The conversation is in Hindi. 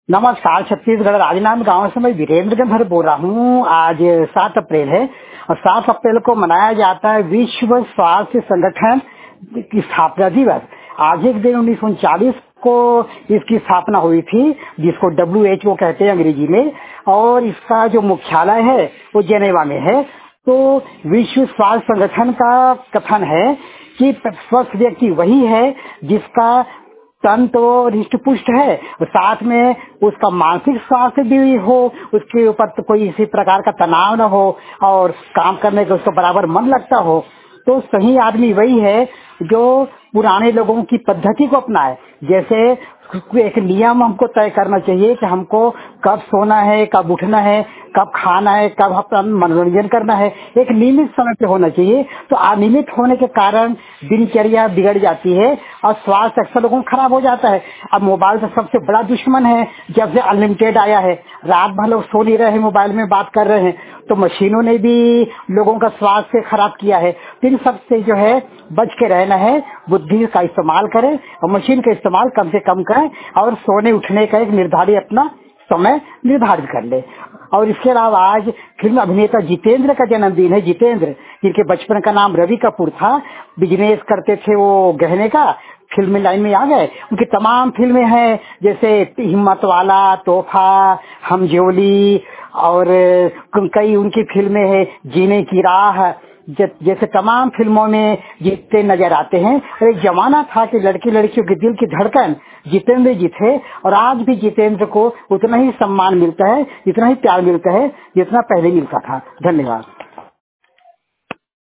नमस्कार। छत्तीसगढ़ राजनांद गांव से मैं वीरेंद्र गंधर बोल रहा हूँ। आज 7 अप्रैल है और 7 अप्रैल को मनाया जाता है विश्व स्वास्थ्य संगठन की स्थापना दिवस। आज एक दिन 1939 को इसकी स्थापना हुई थी, जिसको WHO कहते हैं अंग्रेजी में, और इसका जो मुख्यालय है वो जेनेवा में है। तो विश्व स्वास्थ्य संगठन का कथन है कि स्वस्थ व्यक्ति वही है जिसका तन तो हृष्ट पुष्ट है और साथ में उसका मानसिक स्वास्थ्य भी हो, उसके ऊपर तो कोई इसी प्रकार का तनाव न हो और काम करने का उसको बराबर मन लगता हो। तो सही आदमी वही है जो पुराने लोगों की पद्धति को अपनाए। जैसे एक नियम हमको तय करना चाहिए कि हमको कब सोना है, कब उठना है, कब खाना है, कब अपना मनोरंजन करना है, एक नियमित समय पे होना चाहिए। तो अनियमित होने के कारण दिनचर्या बिगड़ जाती है और स्वास्थ्य अक्सर लोगों का खराब हो जाता है। अब मोबाइल तो सबसे बड़ा दुश्मन है। जब से अनलिमिटेड आया है, रात भर लोग सो नहीं रहे हैं, मोबाइल में बात कर रहे हैं, तो मशीनों ने भी लोगों का स्वास्थ्य खराब किया है। तो इन सब से जो है बच के रहना है, बुद्धि का इस्तेमाल करें और मशीन का इस्तेमाल कम से कम करें और सोने उठने का एक निर्धारित अपना समय निर्धारित कर ले। और इसके अलावा आज फिल्म अभिनेता जितेंद्र का जन्मदिन है। जितेंद्र, जिनके बचपन का नाम रवि कपूर था, बिजनेस करते थे वो गहने का, फिल्म लाइन में आ गए। उनकी तमाम फिल्में हैं, जैसे हिम्मत वाला, तोहफा, हमजोली, और कई उनकी फिल्में हैं, जीने की राह, जैसे तमाम फिल्मों में जीतते नजर आते हैं। और एक जमाना था कि लड़की लड़कियों के दिल की धड़कन जितेंद्र जी थे, और आज भी जितेंद्र को उतना ही सम्मान मिलता है, इतना ही प्यार मिलता है जितना पहले मिलता था। धन्यवाद।